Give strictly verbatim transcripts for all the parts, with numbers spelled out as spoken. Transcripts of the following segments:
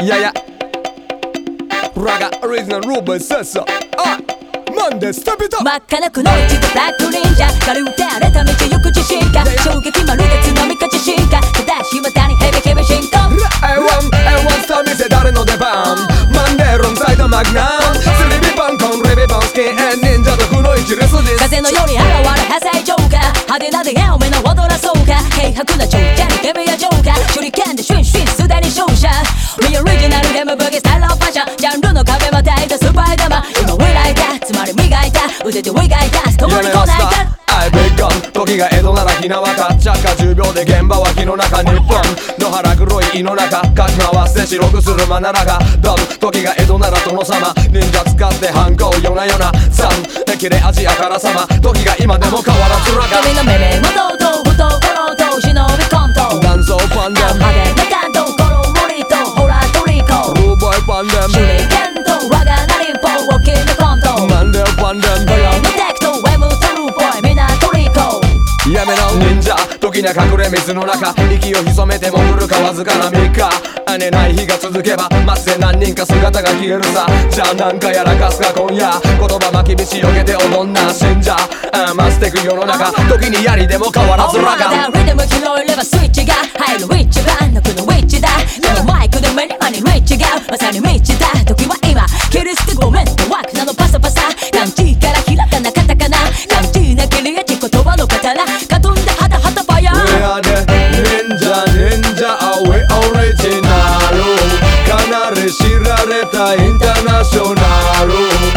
ややラガオリジナルローバーセッサーあマンデスタビタ真っ赤なくの一部ブラック忍者軽うて荒れた道行く自信家衝撃まるで津波か地震かただしまたにヘビヘビ進行エーワン エーワン スター店誰の出番マンデーロンサイドマグナムスリビバンコンレビバンスキンエン忍者とくの一レスディス風のように現れ破砕浄化派手な出会いを目の踊らそうか軽薄な長者にゲベや浄化手裏剣でシュンシュンすでに勝者ミオリジナルゲームブギスタイルファッションジャンルの壁またいたスパイダーマン今未来だつまり磨いた腕で磨いた共に来ないかアイビッガン時が江戸ならひなわたっちゃかじゅうびょうで現場は火の中日本野原黒い胃の中かき回して白くするマナラがドン時が江戸なら殿様忍者使って反抗夜な夜なさん切れ味あからさま時が今でも変わらずらが君の目目元と懐と忍びコントダンソーパンデム派手な感動コロモリとホラートリコルーボイパンデム手裏剣とラガナリンポウォッキングコントマンデーパンデムコロのテクトウェムとルーボイみんなトリコやめろ忍者時には隠れ水の中息を潜めて潜るかわずかなみっか寝ない日が続けば待って何人か姿が消えるさじゃあなんかやらかすか今夜言葉まきびしよけて踊んな信者余してく世の中時に槍でも変わらずラガリズム拾えればスイッチが入るウィッチが泣くのウィッチだこのマイクで目にマにリッチがまさにミッチだ時は今キリストごめんワークなのパサパサ感じから開かなかったかな感じなけりゃち言葉の刀かとんでハタハタファイヤー We are the ninja ninja we original かなり知られたインターナショナル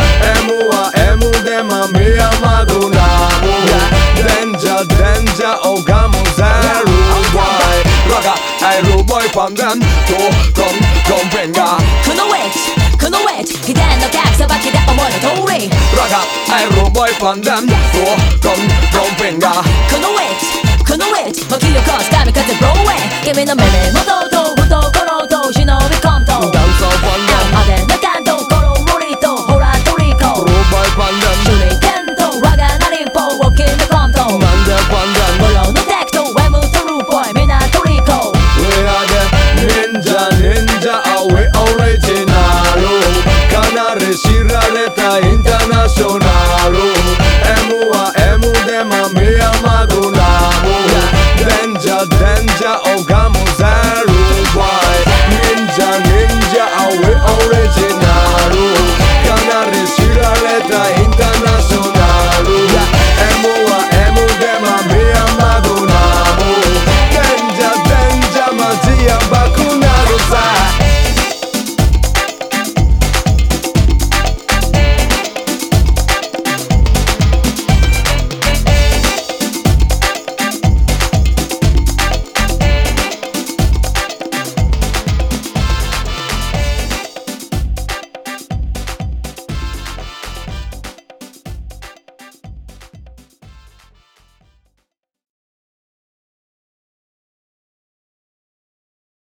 M は M でまみやまぐなるデンジャーデンジャー拝むぜルーボイラガアイルーボイパンデンとコンコンペンガこのウェッジこのウェッジ秘伝の格さばきで思いの通りラガアイルーボイパンデンとコンコンペンガこのウェッジこのウェッジ巻き起こす神風ブローウェイ君の目目元